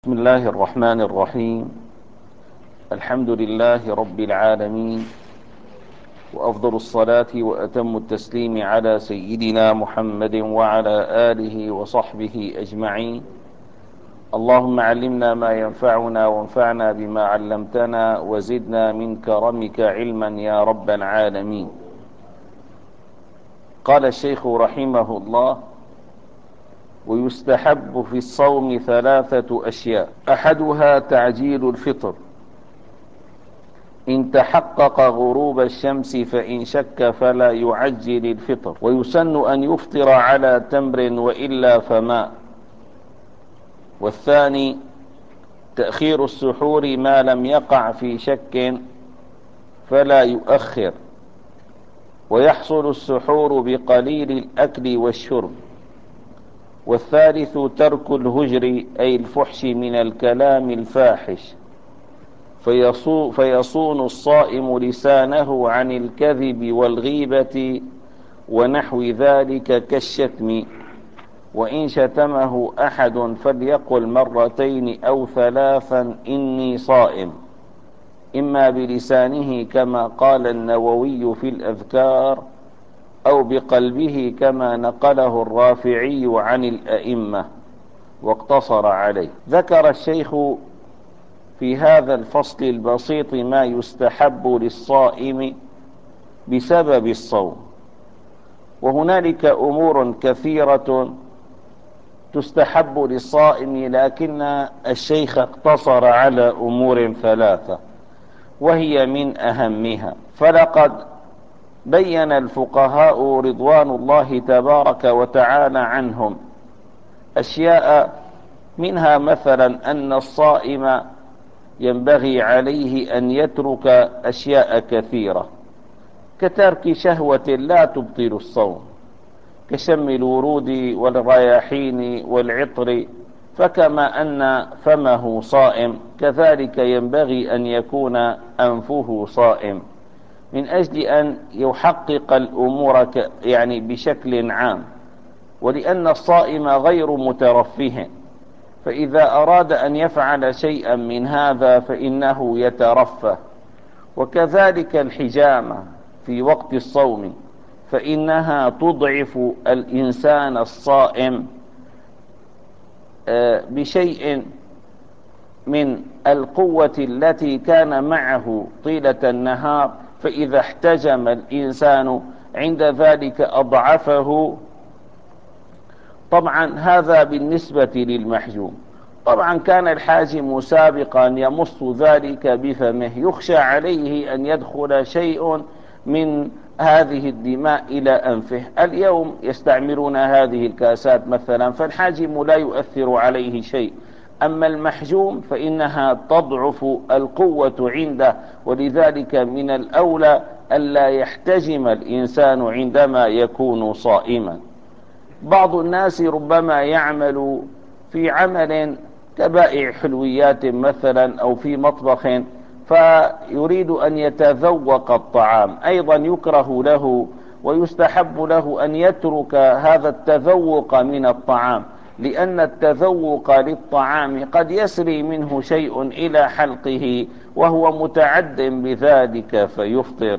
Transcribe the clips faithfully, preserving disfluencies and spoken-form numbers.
بسم الله الرحمن الرحيم. الحمد لله رب العالمين، وأفضل الصلاة وأتم التسليم على سيدنا محمد وعلى آله وصحبه أجمعين. اللهم علمنا ما ينفعنا وانفعنا بما علمتنا وزدنا من كرمك علما يا رب العالمين. قال الشيخ رحمه الله: ويستحب في الصوم ثلاثة أشياء، أحدها تعجيل الفطر إن تحقق غروب الشمس، فإن شك فلا يعجل الفطر، ويسن أن يفطر على تمر وإلا فماء. والثاني تأخير السحور ما لم يقع في شك فلا يؤخر، ويحصل السحور بقليل الأكل والشرب. والثالث ترك الهجر أي الفحش من الكلام الفاحش، فيصون الصائم لسانه عن الكذب والغيبة ونحو ذلك كالشتم. وإن شتمه أحد فليقل مرتين أو ثلاثا إني صائم، إما بلسانه كما قال النووي في الأذكار، أو بقلبه كما نقله الرافعي عن الأئمة واقتصر عليه. ذكر الشيخ في هذا الفصل البسيط ما يستحب للصائم بسبب الصوم، وهنالك أمور كثيرة تستحب للصائم، لكن الشيخ اقتصر على أمور ثلاثة وهي من أهمها. فلقد بين الفقهاء رضوان الله تبارك وتعالى عنهم أشياء، منها مثلا أن الصائم ينبغي عليه أن يترك أشياء كثيرة، كترك شهوة لا تبطل الصوم، كشم الورود والرياحين والعطر. فكما أن فمه صائم، كذلك ينبغي أن يكون أنفه صائم، من أجل أن يحقق الأمور يعني بشكل عام. ولأن الصائم غير مترفه، فإذا أراد أن يفعل شيئا من هذا فإنه يترفه. وكذلك الحجامة في وقت الصوم، فإنها تضعف الإنسان الصائم بشيء من القوة التي كان معه طيلة النهار، فإذا احتجم الإنسان عند ذلك أضعفه. طبعا هذا بالنسبة للمحجوم. طبعا كان الحاجم سابقا يمص ذلك بفمه، يخشى عليه أن يدخل شيء من هذه الدماء إلى أنفه. اليوم يستعملون هذه الكاسات مثلا، فالحاجم لا يؤثر عليه شيء. أما المحجوم فإنها تضعف القوة عنده، ولذلك من الأولى ألا يحتجم الإنسان عندما يكون صائما. بعض الناس ربما يعمل في عمل كبائع حلويات مثلا أو في مطبخ، فيريد أن يتذوق الطعام، أيضا يكره له ويستحب له أن يترك هذا التذوق من الطعام، لأن التذوق للطعام قد يسري منه شيء إلى حلقه وهو متعد بذلك فيفطر.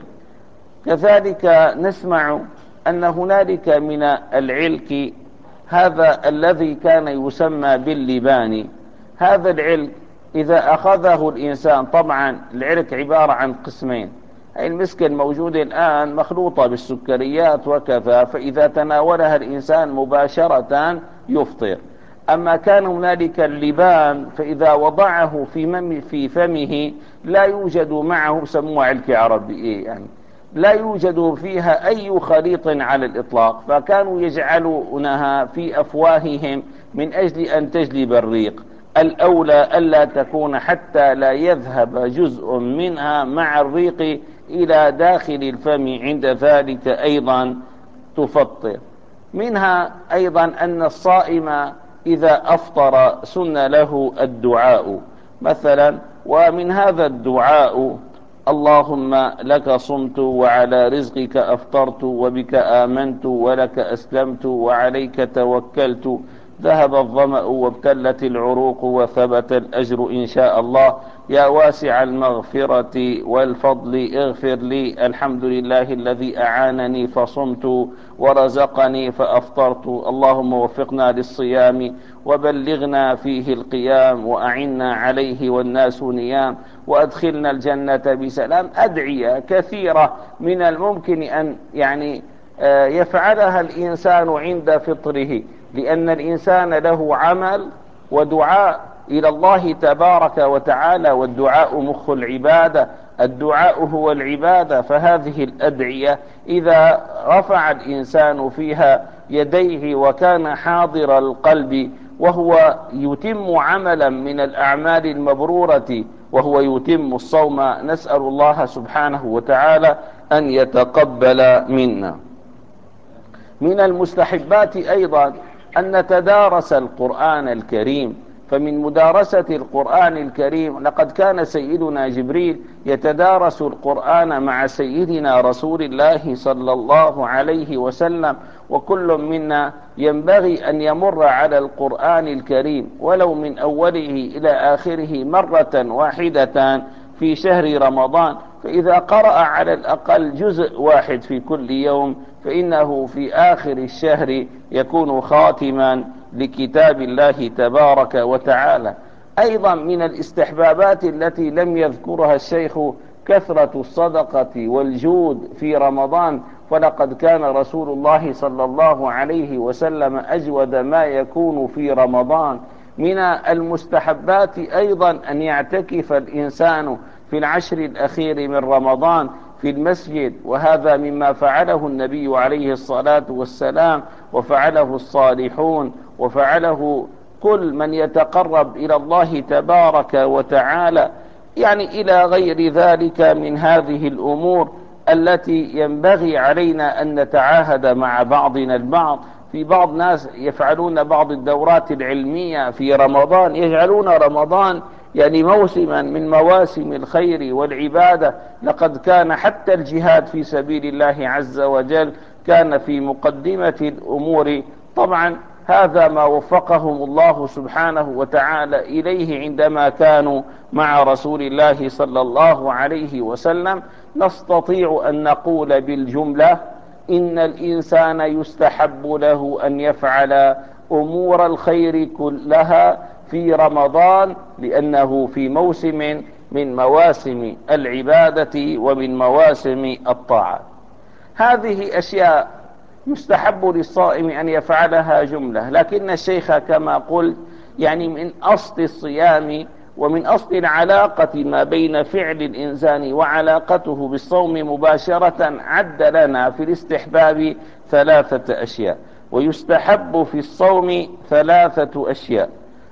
كذلك نسمع أن هنالك من العلك هذا الذي كان يسمى باللبان. هذا العلك إذا أخذه الإنسان، طبعا العلك عبارة عن قسمين، أي المسك الموجود الآن مخلوطة بالسكريات وكذا، فإذا تناولها الإنسان مباشرة يفطر. أما كان هنالك اللبان، فإذا وضعه في, في فمه لا يوجد معه، سموه علك عربي يعني، لا يوجد فيها أي خليط على الإطلاق، فكانوا يجعلونها في أفواههم من أجل أن تجلب الريق. الأولى ألا تكون حتى لا يذهب جزء منها مع الريق إلى داخل الفم، عند ذلك أيضا تفطر. منها أيضا أن الصائم إذا أفطر سن له الدعاء مثلا، ومن هذا الدعاء: اللهم لك صمت وعلى رزقك أفطرت وبك آمنت ولك أسلمت وعليك توكلت ذهب الظمأ وابتلت العروق وثبت الأجر إن شاء الله. يا واسع المغفرة والفضل اغفر لي. الحمد لله الذي أعانني فصمت ورزقني فأفطرت. اللهم وفقنا للصيام وبلغنا فيه القيام وأعنا عليه والناس نيام وأدخلنا الجنة بسلام. أدعية كثيرة من الممكن أن يعني يفعلها الإنسان عند فطره، لأن الإنسان له عمل ودعاء إلى الله تبارك وتعالى، والدعاء مخ العبادة، الدعاء هو العبادة. فهذه الأدعية إذا رفع الإنسان فيها يديه وكان حاضر القلب وهو يتم عملا من الأعمال المبرورة وهو يتم الصوم، نسأل الله سبحانه وتعالى أن يتقبل منا. من المستحبات أيضا أن نتدارس القرآن الكريم، فمن مدارسة القرآن الكريم لقد كان سيدنا جبريل يتدارس القرآن مع سيدنا رسول الله صلى الله عليه وسلم، وكل منا ينبغي أن يمر على القرآن الكريم ولو من أوله إلى آخره مرة واحدة في شهر رمضان. فإذا قرأ على الأقل جزء واحد في كل يوم فإنه في آخر الشهر يكون خاتما لكتاب الله تبارك وتعالى. أيضا من الاستحبابات التي لم يذكرها الشيخ كثرة الصدقة والجود في رمضان، ولقد كان رسول الله صلى الله عليه وسلم أجود ما يكون في رمضان. من المستحبات أيضا أن يعتكف الإنسان في العشر الأخير من رمضان في المسجد، وهذا مما فعله النبي عليه الصلاة والسلام وفعله الصالحون وفعله كل من يتقرب إلى الله تبارك وتعالى، يعني إلى غير ذلك من هذه الأمور التي ينبغي علينا أن نتعاهد مع بعضنا البعض. في بعض ناس يفعلون بعض الدورات العلمية في رمضان، يجعلون رمضان يعني موسما من مواسم الخير والعبادة. لقد كان حتى الجهاد في سبيل الله عز وجل كان في مقدمة الأمور. طبعا هذا ما وفقهم الله سبحانه وتعالى إليه عندما كانوا مع رسول الله صلى الله عليه وسلم. نستطيع أن نقول بالجملة إن الإنسان يستحب له أن يفعل أمور الخير كلها في رمضان، لأنه في موسم من مواسم العبادة ومن مواسم الطاعات. هذه أشياء يستحب للصائم أن يفعلها جملة، لكن الشيخ كما قلت يعني من أصل الصيام ومن أصل العلاقة ما بين فعل الإنسان وعلاقته بالصوم مباشرة عد لنا في الاستحباب ثلاثة أشياء. ويستحب في الصوم ثلاثة أشياء،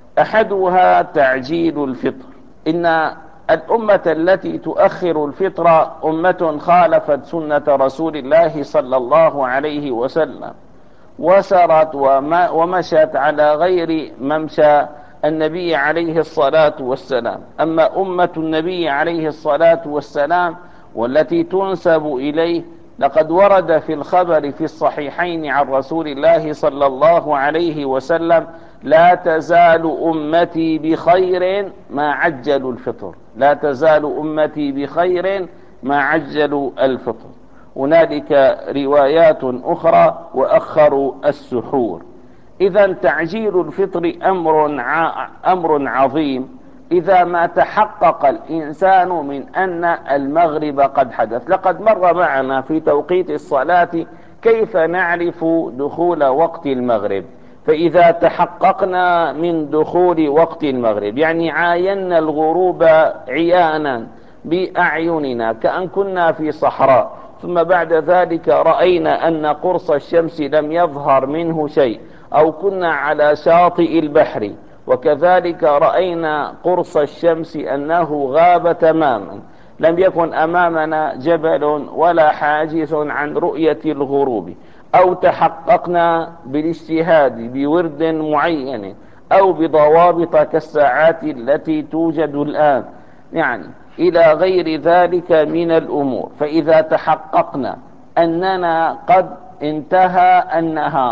أحدها تعجيل الفطر. إن الأمة التي تؤخر الفطر أمة خالفت سنة رسول الله صلى الله عليه وسلم وسرت ومشت على غير ممشى النبي عليه الصلاة والسلام. أما أمة النبي عليه الصلاة والسلام والتي تنسب إليه، لقد ورد في الخبر في الصحيحين عن رسول الله صلى الله عليه وسلم: لا تزال أمتي بخير ما عجلوا الفطر. لا تزال أمتي بخير ما عجلوا الفطر. هنالك روايات أخرى وأخروا السحور. إذا تعجيل الفطر أمر أمر عظيم إذا ما تحقق الإنسان من أن المغرب قد حدث. لقد مر معنا في توقيت الصلاة كيف نعرف دخول وقت المغرب. فإذا تحققنا من دخول وقت المغرب يعني عاينا الغروب عيانا بأعيننا كأن كنا في صحراء، ثم بعد ذلك رأينا أن قرص الشمس لم يظهر منه شيء، أو كنا على شاطئ البحر وكذلك رأينا قرص الشمس أنه غاب تماما، لم يكن أمامنا جبل ولا حاجز عن رؤية الغروب، أو تحققنا بالاجتهاد بورد معين أو بضوابط كالساعات التي توجد الآن، يعني إلى غير ذلك من الأمور. فإذا تحققنا أننا قد انتهى النهار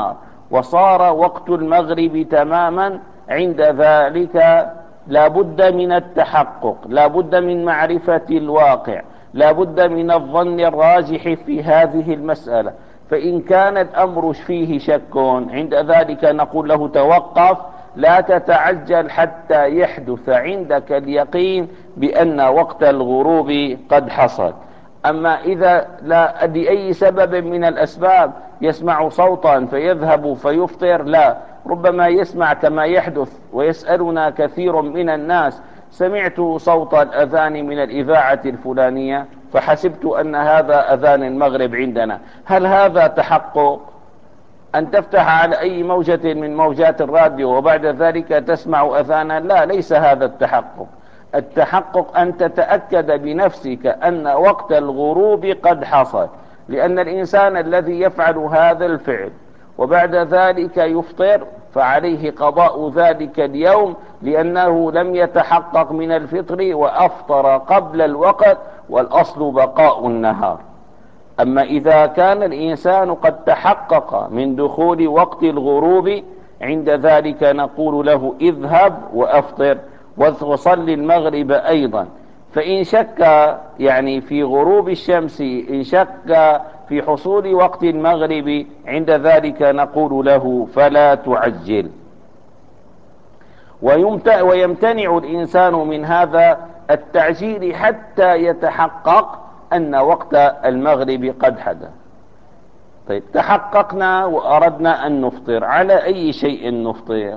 وصار وقت المغرب تماما، عند ذلك لا بد من التحقق، لا بد من معرفة الواقع، لا بد من الظن الراجح في هذه المسألة. فإن كان الأمر فيه شك عند ذلك نقول له توقف، لا تتعجل حتى يحدث عندك اليقين بأن وقت الغروب قد حصل. أما إذا لا لأي سبب من الأسباب يسمع صوتا فيذهب فيفطر، لا، ربما يسمع كما يحدث ويسألنا كثير من الناس: سمعت صوت الأذان من الإذاعة الفلانية فحسبت أن هذا أذان المغرب عندنا. هل هذا تحقق؟ أن تفتح على أي موجة من موجات الراديو وبعد ذلك تسمع أذانا؟ لا، ليس هذا التحقق. التحقق أن تتأكد بنفسك أن وقت الغروب قد حصل، لأن الإنسان الذي يفعل هذا الفعل وبعد ذلك يفطر فعليه قضاء ذلك اليوم، لأنه لم يتحقق من الفطر وأفطر قبل الوقت، والأصل بقاء النهار. أما إذا كان الإنسان قد تحقق من دخول وقت الغروب، عند ذلك نقول له: اذهب وأفطر وصل المغرب أيضا. فإن شك يعني في غروب الشمس، إن شك في حصول وقت المغرب، عند ذلك نقول له: فلا تعجل. ويمتنع الإنسان من هذا التعجيل حتى يتحقق أن وقت المغرب قد حدث. طيب، تحققنا وأردنا أن نفطر، على أي شيء نفطر؟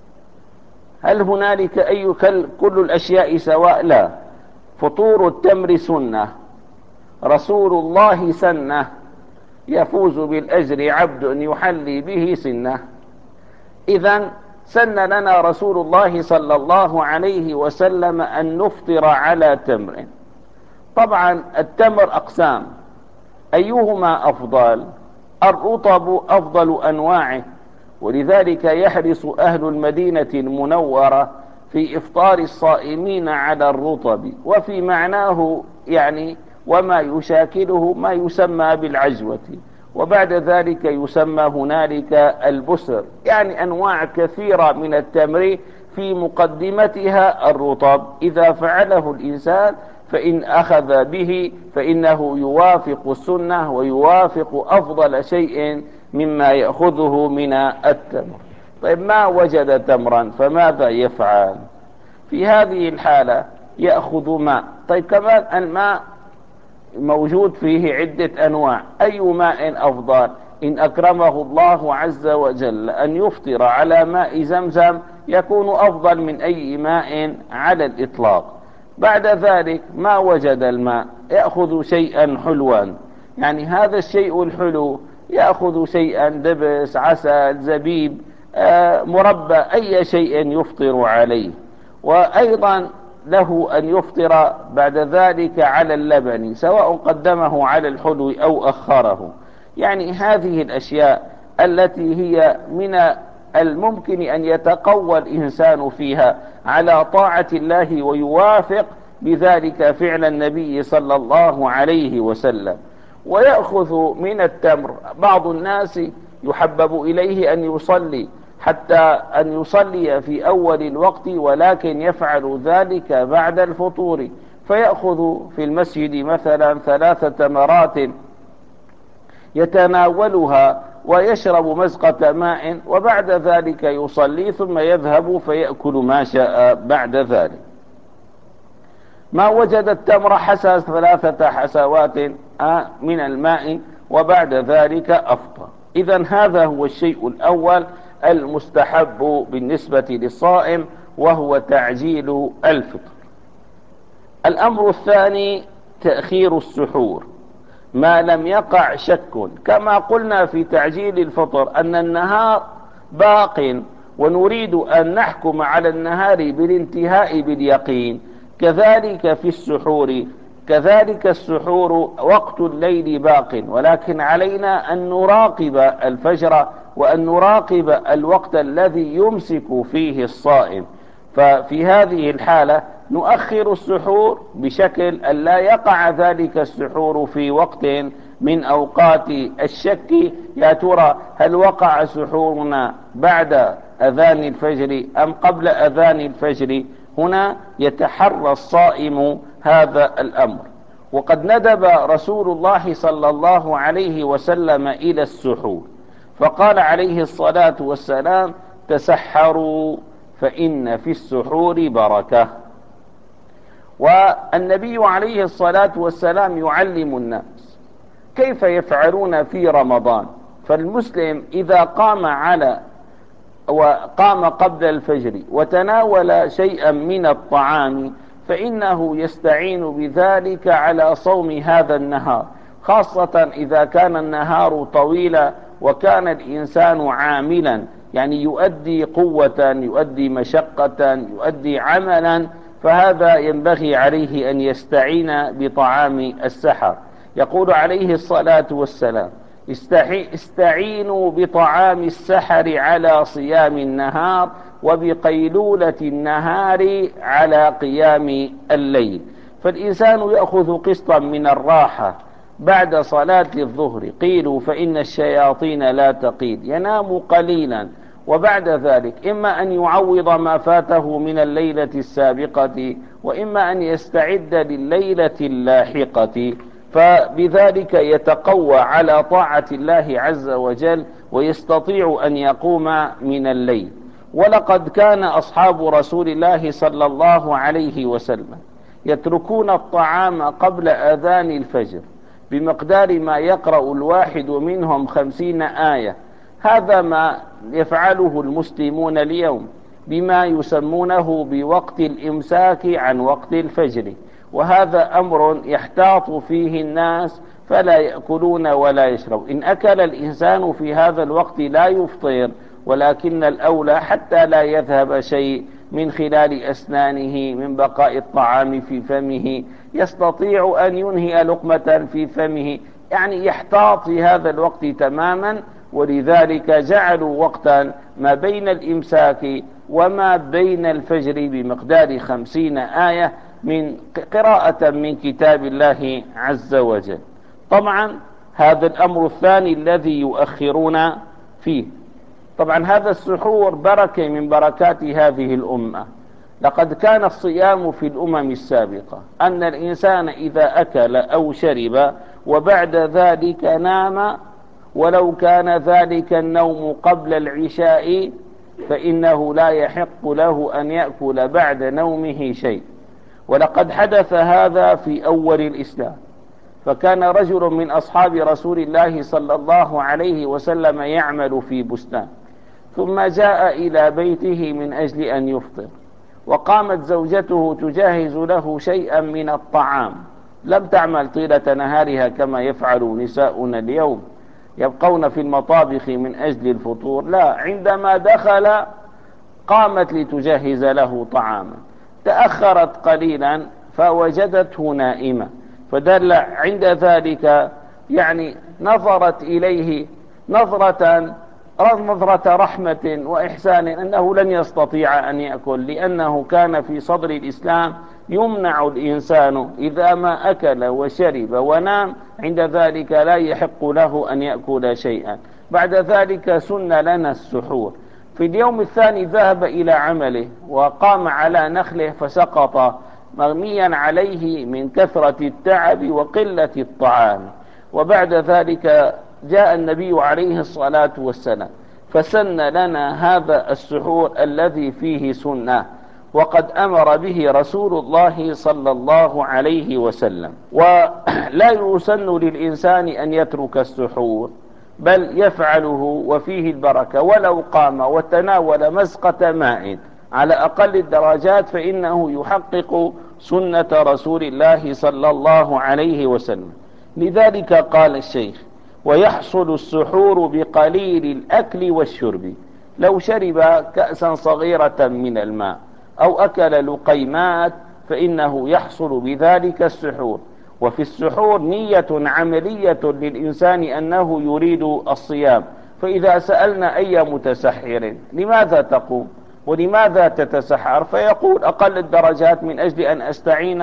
هل هنالك أي كل الأشياء سواء؟ لا، فطور التمر سنة، رسول الله سنة، يفوز بالأجر عبد يحلي به سنة. إذن سن لنا رسول الله صلى الله عليه وسلم أن نفطر على تمر. طبعا التمر أقسام، أيهما أفضل؟ الرطب أفضل أنواعه، ولذلك يحرص أهل المدينة المنورة في إفطار الصائمين على الرطب، وفي معناه يعني وما يشاكله ما يسمى بالعجوة، وبعد ذلك يسمى هنالك البسر، يعني أنواع كثيرة من التمر في مقدمتها الرطب. إذا فعله الإنسان فإن أخذ به فإنه يوافق السنة ويوافق أفضل شيء مما يأخذه من التمر. طيب، ما وجد تمرا فماذا يفعل؟ في هذه الحالة يأخذ ماء. طيب، كمان الماء موجود فيه عدة أنواع، أي ماء أفضل؟ إن أكرمه الله عز وجل أن يفطر على ماء زمزم يكون أفضل من أي ماء على الإطلاق. بعد ذلك ما وجد الماء يأخذ شيئا حلوا، يعني هذا الشيء الحلو يأخذ شيئا دبس، عسل، زبيب، آه، مربى، أي شيء يفطر عليه. وأيضا له أن يفطر بعد ذلك على اللبن، سواء قدمه على الحلو أو أخره. يعني هذه الأشياء التي هي من الممكن أن يتقوى الإنسان فيها على طاعة الله ويوافق بذلك فعل النبي صلى الله عليه وسلم. ويأخذ من التمر بعض الناس يحبب إليه أن يصلي، حتى أن يصلي في أول الوقت، ولكن يفعل ذلك بعد الفطور، فيأخذ في المسجد مثلا ثلاث تمرات يتناولها ويشرب مزقة ماء، وبعد ذلك يصلي ثم يذهب فيأكل ما شاء بعد ذلك. ما وجد التمر حسى ثلاثة حسوات من الماء وبعد ذلك أفطر. إذن هذا هو الشيء الأول المستحب بالنسبة للصائم، وهو تعجيل الفطر. الأمر الثاني تأخير السحور ما لم يقع شك، كما قلنا في تعجيل الفطر أن النهار باق ونريد أن نحكم على النهار بالانتهاء باليقين، كذلك في السحور، كذلك السحور وقت الليل باق، ولكن علينا أن نراقب الفجر وأن نراقب الوقت الذي يمسك فيه الصائم. ففي هذه الحالة نؤخر السحور بشكل أن لا يقع ذلك السحور في وقت من أوقات الشك، يا ترى هل وقع سحورنا بعد أذان الفجر أم قبل أذان الفجر؟ هنا يتحرى الصائم هذا الأمر. وقد ندب رسول الله صلى الله عليه وسلم إلى السحور، فقال عليه الصلاة والسلام: تسحروا فإن في السحور بركة. والنبي عليه الصلاة والسلام يعلم الناس كيف يفعلون في رمضان. فالمسلم إذا قام على وقام قبل الفجر وتناول شيئا من الطعام فإنه يستعين بذلك على صوم هذا النهار، خاصة إذا كان النهار طويلا وكان الإنسان عاملا، يعني يؤدي قوة، يؤدي مشقة، يؤدي عملا، فهذا ينبغي عليه أن يستعين بطعام السحر. يقول عليه الصلاة والسلام: استعينوا بطعام السحر على صيام النهار، وبقيلولة النهار على قيام الليل. فالإنسان يأخذ قسطا من الراحة بعد صلاة الظهر، قيلوا فإن الشياطين لا تقيل، ينام قليلا، وبعد ذلك إما أن يعوض ما فاته من الليلة السابقة، وإما أن يستعد لليلة اللاحقة، فبذلك يتقوى على طاعة الله عز وجل ويستطيع أن يقوم من الليل. ولقد كان أصحاب رسول الله صلى الله عليه وسلم يتركون الطعام قبل أذان الفجر بمقدار ما يقرأ الواحد منهم خمسين آية. هذا ما يفعله المسلمون اليوم بما يسمونه بوقت الإمساك عن وقت الفجر، وهذا أمر يحتاط فيه الناس فلا يأكلون ولا يشرب. إن أكل الإنسان في هذا الوقت لا يفطر، ولكن الأولى حتى لا يذهب شيء من خلال أسنانه من بقاء الطعام في فمه، يستطيع أن ينهي لقمة في فمه، يعني يحتاط في هذا الوقت تماما. ولذلك جعلوا وقتا ما بين الإمساك وما بين الفجر بمقدار خمسين آية من قراءة من كتاب الله عز وجل. طبعا هذا الأمر الثاني الذي يؤخرون فيه. طبعا هذا السحور بركة من بركات هذه الأمة. لقد كان الصيام في الأمم السابقة أن الإنسان إذا أكل أو شرب وبعد ذلك نام، ولو كان ذلك النوم قبل العشاء، فإنه لا يحق له أن يأكل بعد نومه شيء. ولقد حدث هذا في أول الإسلام، فكان رجل من أصحاب رسول الله صلى الله عليه وسلم يعمل في بستان، ثم جاء إلى بيته من أجل أن يفطر، وقامت زوجته تجهز له شيئا من الطعام. لم تعمل طيلة نهارها كما يفعل نساؤنا اليوم، يبقون في المطابخ من أجل الفطور، لا، عندما دخل قامت لتجهز له طعاما، تأخرت قليلا فوجدته نائما، فدل عند ذلك يعني نظرت إليه نظرة نظرة رحمة وإحسان، أنه لن يستطيع أن يأكل، لأنه كان في صدر الإسلام يمنع الإنسان إذا ما أكل وشرب ونام، عند ذلك لا يحق له أن يأكل شيئا. بعد ذلك سن لنا السحور. في اليوم الثاني ذهب إلى عمله وقام على نخله فسقط مغميا عليه من كثرة التعب وقلة الطعام. وبعد ذلك جاء النبي عليه الصلاة والسلام فسن لنا هذا السحور الذي فيه سنة، وقد أمر به رسول الله صلى الله عليه وسلم. ولا يسن للإنسان أن يترك السحور، بل يفعله وفيه البركة، ولو قام وتناول مزقة ماء على أقل الدرجات فإنه يحقق سنة رسول الله صلى الله عليه وسلم. لذلك قال الشيخ: ويحصل السحور بقليل الأكل والشرب. لو شرب كأسا صغيرة من الماء أو أكل لقيمات فإنه يحصل بذلك السحور. وفي السحور نية عملية للإنسان أنه يريد الصيام. فإذا سألنا أي متسحر لماذا تقوم ولماذا تتسحر، فيقول أقل الدرجات من أجل أن أستعين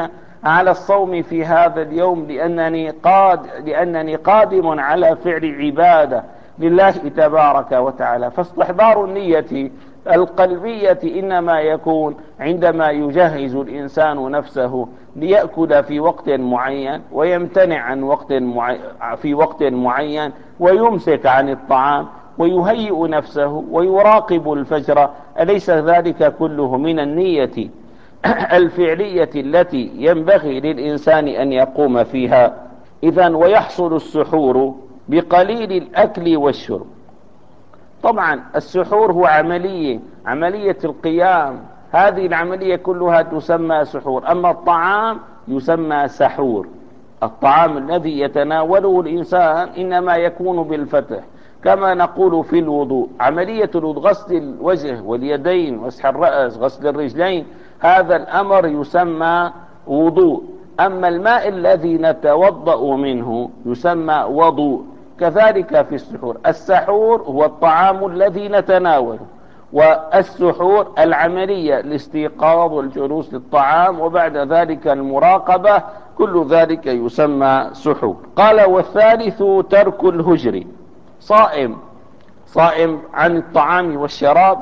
على الصوم في هذا اليوم لأنني قاد لأنني قادم على فعل عبادة لله تبارك وتعالى. فاستحضار النية القلبية إنما يكون عندما يجهز الإنسان نفسه ليأكل في وقت معين ويمتنع عن وقت معين في وقت معين، ويمسك عن الطعام ويهيئ نفسه ويراقب الفجر. أليس ذلك كله من النية الفعلية التي ينبغي للإنسان أن يقوم فيها؟ إذن ويحصل السحور بقليل الأكل والشرب. طبعا السحور هو عملية عملية القيام، هذه العملية كلها تسمى سحور. أما الطعام يسمى سحور. الطعام الذي يتناوله الإنسان إنما يكون بالفتح، كما نقول في الوضوء عملية الوضوء غسل الوجه واليدين، مسح الرأس، غسل الرجلين، هذا الأمر يسمى وضوء. أما الماء الذي نتوضأ منه يسمى وضوء. كذلك في السحور، السحور هو الطعام الذي نتناوله، والسحور العملية الاستيقاظ والجلوس للطعام وبعد ذلك المراقبة، كل ذلك يسمى سحور. قال والثالث ترك الهجر. صائم صائم عن الطعام والشراب.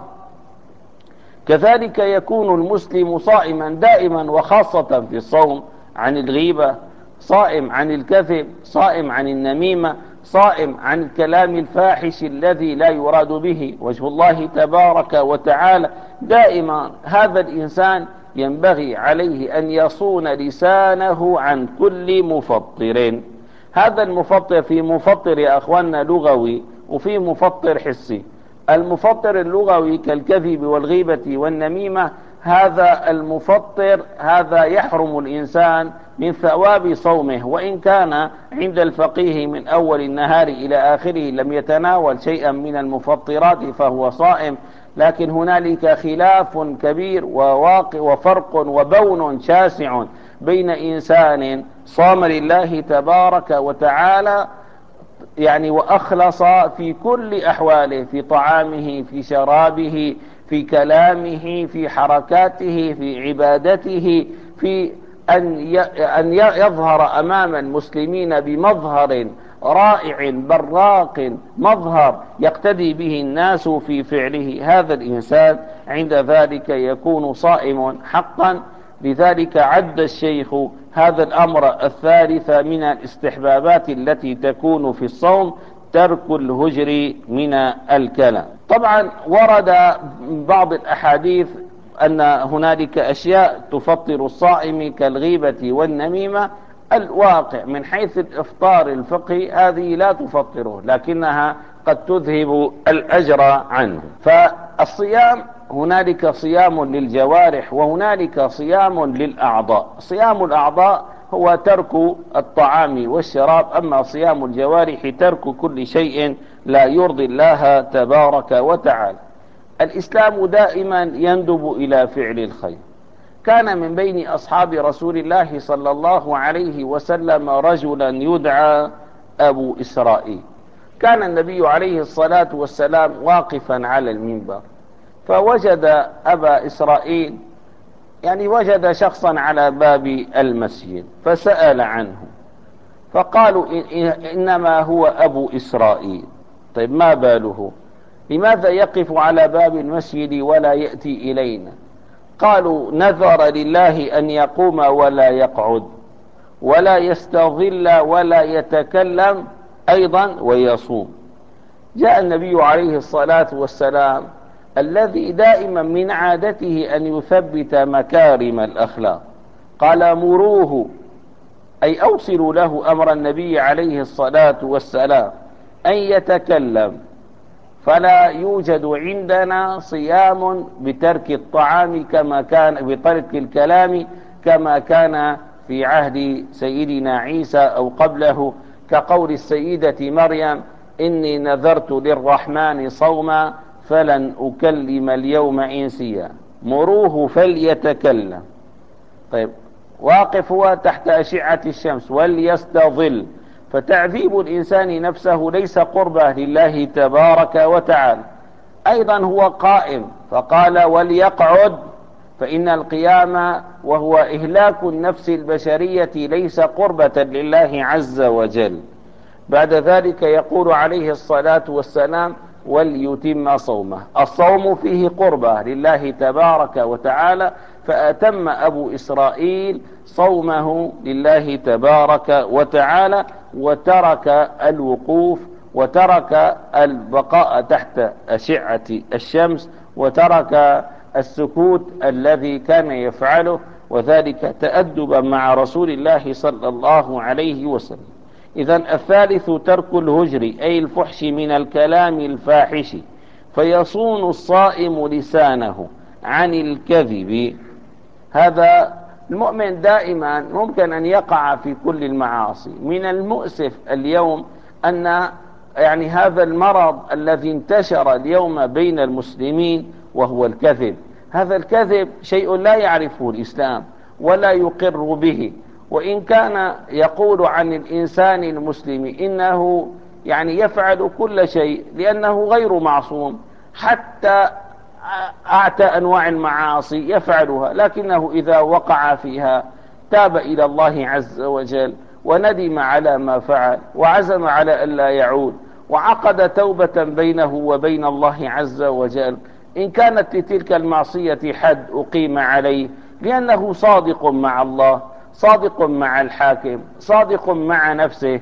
كذلك يكون المسلم صائما دائما وخاصة في الصوم عن الغيبة، صائم عن الكذب، صائم عن النميمة، صائم عن الكلام الفاحش الذي لا يراد به وجه الله تبارك وتعالى. دائما هذا الإنسان ينبغي عليه أن يصون لسانه عن كل مفطر. هذا المفطر في مفطر يا أخواننا لغوي وفي مفطر حسي. المفطر اللغوي كالكذب والغيبة والنميمة، هذا المفطر هذا يحرم الإنسان من ثواب صومه، وإن كان عند الفقيه من أول النهار إلى آخره لم يتناول شيئا من المفطرات فهو صائم. لكن هنالك خلاف كبير وواقع وفرق وبون شاسع بين إنسان صام لله تبارك وتعالى يعني وأخلص في كل أحواله، في طعامه، في شرابه، في كلامه، في حركاته، في عبادته، في أن أن يظهر أمام المسلمين بمظهر رائع براق، مظهر يقتدي به الناس في فعله. هذا الإنسان عند ذلك يكون صائم حقا. لذلك عد الشيخ هذا الأمر الثالث من الاستحبابات التي تكون في الصوم ترك الهجر من الكلام. طبعا ورد بعض الأحاديث أن هنالك أشياء تفطر الصائم كالغيبة والنميمة. الواقع من حيث الإفطار الفقهي هذه لا تفطره، لكنها قد تذهب الأجر عنه. فالصيام هنالك صيام للجوارح وهنالك صيام للأعضاء. صيام الأعضاء هو ترك الطعام والشراب، أما صيام الجوارح ترك كل شيء لا يرضي الله تبارك وتعالى. الإسلام دائما يندب إلى فعل الخير. كان من بين أصحاب رسول الله صلى الله عليه وسلم رجلا يدعى أبو إسرائيل. كان النبي عليه الصلاة والسلام واقفا على المنبر، فوجد أبا إسرائيل يعني وجد شخصا على باب المسجد فسأل عنه، فقالوا إنما هو أبو إسرائيل. طيب ما باله؟ لماذا يقف على باب المسجد ولا يأتي إلينا؟ قالوا نذر لله أن يقوم ولا يقعد ولا يستظل ولا يتكلم أيضا ويصوم. جاء النبي عليه الصلاة والسلام الذي دائما من عادته أن يثبت مكارم الأخلاق، قال مروه، أي أوصلوا له أمر النبي عليه الصلاة والسلام أن يتكلم. فلا يوجد عندنا صيام بترك الطعام كما كان بترك الكلام كما كان في عهد سيدنا عيسى أو قبله، كقول السيدة مريم إني نذرت للرحمن صوما فلن أكلم اليوم إنسيا. مروه فليتكلم. طيب واقف هو تحت أشعة الشمس وليستظل. فتعذيب الإنسان نفسه ليس قربة لله تبارك وتعالى. أيضا هو قائم فقال وليقعد فإن القيام وهو إهلاك النفس البشرية ليس قربة لله عز وجل. بعد ذلك يقول عليه الصلاة والسلام: وليتم صومه. الصوم فيه قربة لله تبارك وتعالى، فأتم أبو إسرائيل صومه لله تبارك وتعالى، وترك الوقوف، وترك البقاء تحت أشعة الشمس، وترك السكوت الذي كان يفعله، وذلك تأدبا مع رسول الله صلى الله عليه وسلم. إذن الثالث ترك الهجر، أي الفحش من الكلام الفاحش، فيصون الصائم لسانه عن الكذب. هذا المؤمن دائما ممكن أن يقع في كل المعاصي. من المؤسف اليوم أن يعني هذا المرض الذي انتشر اليوم بين المسلمين وهو الكذب. هذا الكذب شيء لا يعرفه الإسلام ولا يقر به، وإن كان يقول عن الإنسان المسلم إنه يعني يفعل كل شيء لأنه غير معصوم، حتى أعتى أنواع المعاصي يفعلها، لكنه إذا وقع فيها تاب إلى الله عز وجل وندم على ما فعل وعزم على ألا يعود، وعقد توبة بينه وبين الله عز وجل. إن كانت لتلك المعصية حد أقيم عليه، لأنه صادق مع الله، صادق مع الحاكم، صادق مع نفسه.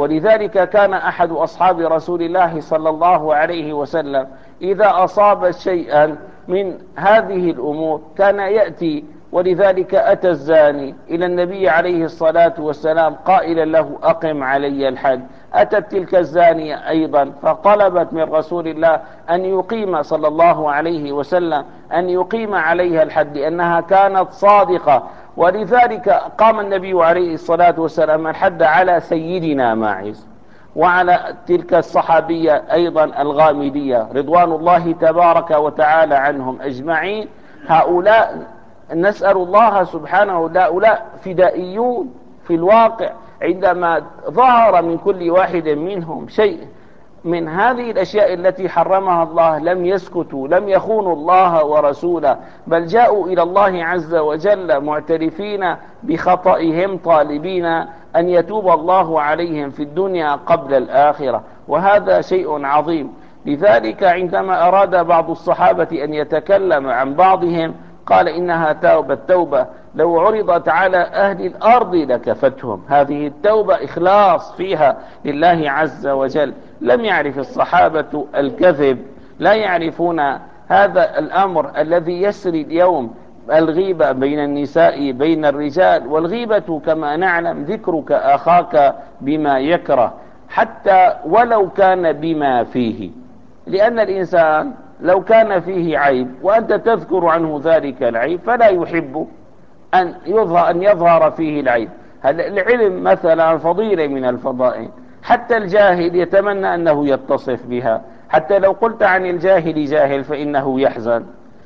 ولذلك كان أحد أصحاب رسول الله صلى الله عليه وسلم إذا أصاب شيئا من هذه الأمور كان يأتي، ولذلك أتى الزاني إلى النبي عليه الصلاة والسلام قائلا له: أقم علي الحد. أتت تلك الزانية أيضا فطلبت من رسول الله أن يقيم صلى الله عليه وسلم أن يقيم عليها الحد، لأنها كانت صادقة. ولذلك قام النبي عليه الصلاة والسلام الحد على سيدنا ماعز، وعلى تلك الصحابية أيضا الغامدية رضوان الله تبارك وتعالى عنهم أجمعين. هؤلاء نسأل الله سبحانه، هؤلاء فدائيون في الواقع. عندما ظهر من كل واحد منهم شيء من هذه الأشياء التي حرمها الله لم يسكتوا، لم يخونوا الله ورسوله، بل جاءوا إلى الله عز وجل معترفين بخطئهم، طالبين أن يتوب الله عليهم في الدنيا قبل الآخرة، وهذا شيء عظيم. لذلك عندما أراد بعض الصحابة أن يتكلم عن بعضهم قال: إنها توبة توبة لو عرضت على أهل الأرض لكفتهم. هذه التوبة إخلاص فيها لله عز وجل. لم يعرف الصحابة الكذب، لا يعرفون هذا الأمر الذي يسري اليوم، الغيبة بين النساء بين الرجال. والغيبة كما نعلم ذكرك أخاك بما يكره، حتى ولو كان بما فيه، لأن الإنسان لو كان فيه عيب وأنت تذكر عنه ذلك العيب فلا يحب أن يظهر, أن يظهر فيه العيب. العلم مثلا فضيلة من الفضائل، حتى الجاهل يتمنى أنه يتصف بها، حتى لو قلت عن الجاهل جاهل فإنه يحزن.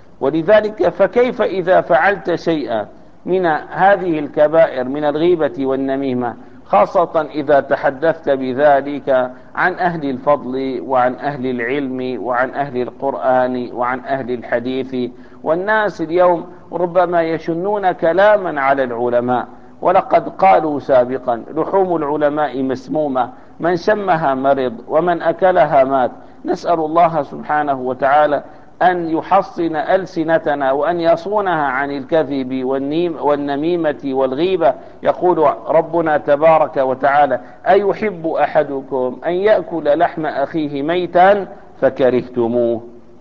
ولذلك فكيف إذا فعلت شيئا من هذه الكبائر من الغيبة والنميمة، خاصة إذا تحدثت بذلك عن أهل الفضل وعن أهل العلم وعن أهل القرآن وعن أهل الحديث. والناس اليوم ربما يشنون كلاما على العلماء، ولقد قالوا سابقا: لحوم العلماء مسمومة، من شمها مرض ومن أكلها مات. نسأل الله سبحانه وتعالى أن يحصن ألسنتنا وأن يصونها عن الكذب والنميمة والغيبة. يقول ربنا تبارك وتعالى: أيحب أحدكم أن يأكل لحم أخيه ميتا فكرهتموه.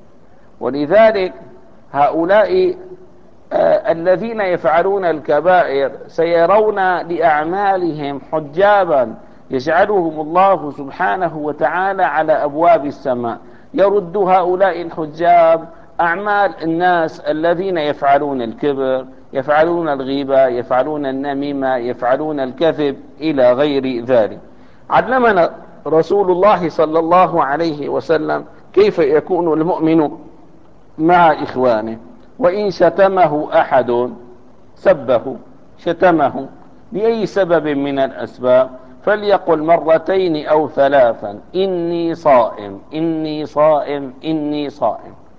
ولذلك هؤلاء آه الذين يفعلون الكبائر سيرون لأعمالهم حجابا يجعلهم الله سبحانه وتعالى على أبواب السماء. يرد هؤلاء الحجاب أعمال الناس الذين يفعلون الكبر، يفعلون الغيبة، يفعلون النميمة، يفعلون الكذب إلى غير ذلك. علمنا رسول الله صلى الله عليه وسلم كيف يكون المؤمن مع إخوانه. وإن شتمه أحد، سبه شتمه بأي سبب من الأسباب، فليقل مرتين أو ثلاثا: إني صائم إني صائم إني صائم.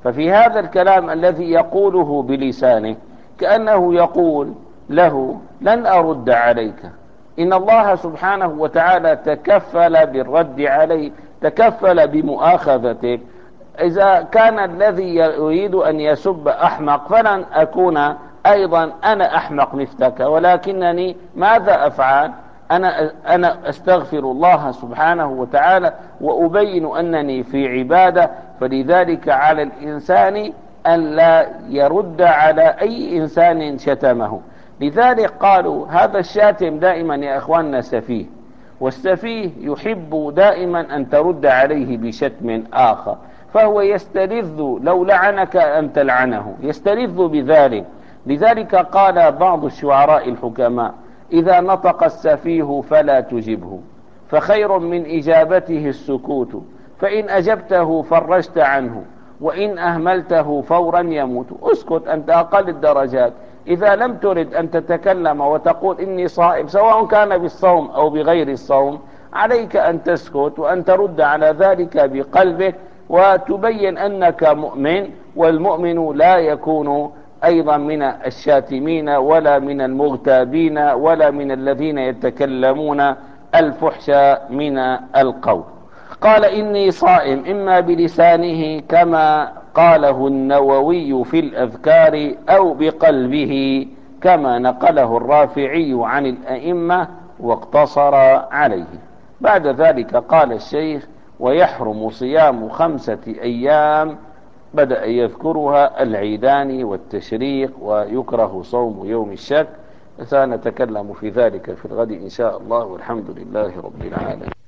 ففي هذا الكلام الذي يقوله بلسانه كأنه يقول له لن أرد عليك، إن الله سبحانه وتعالى تكفل بالرد عليه، تكفل بمؤاخذتك. إذا كان الذي يريد أن يسب أحمق فلن أكون أيضا أنا أحمق مثلك، ولكنني ماذا أفعل؟ أنا, أنا أستغفر الله سبحانه وتعالى وأبين أنني في عبادة. فلذلك على الإنسان أن لا يرد على أي إنسان شتمه. لذلك قالوا هذا الشاتم دائما يا أخواننا سفيه، والسفيه يحب دائما أن ترد عليه بشتم آخر، فهو يستلذ لو لعنك أن تلعنه، يستلذ بذلك. لذلك قال بعض الشعراء الحكماء إذا نطق السفيه فلا تجبه، فخير من إجابته السكوت، فإن أجبته فرجت عنه، وإن أهملته فورا يموت. اسكت، أنت أقل الدرجات. إذا لم ترد أن تتكلم وتقول إني صائم، سواء كان بالصوم أو بغير الصوم، عليك أن تسكت وأن ترد على ذلك بقلبك وتبين أنك مؤمن، والمؤمن لا يكون أيضا من الشاتمين ولا من المغتابين ولا من الذين يتكلمون الفحش من القول. قال إني صائم إما بلسانه كما قاله النووي في الأذكار، أو بقلبه كما نقله الرافعي عن الأئمة واقتصر عليه. بعد ذلك قال الشيخ ويحرم صيام خمسة أيام، بدأ يذكرها العيدان والتشريق، ويكره صوم يوم الشك. سنتكلم في ذلك في الغد إن شاء الله، والحمد لله رب العالمين.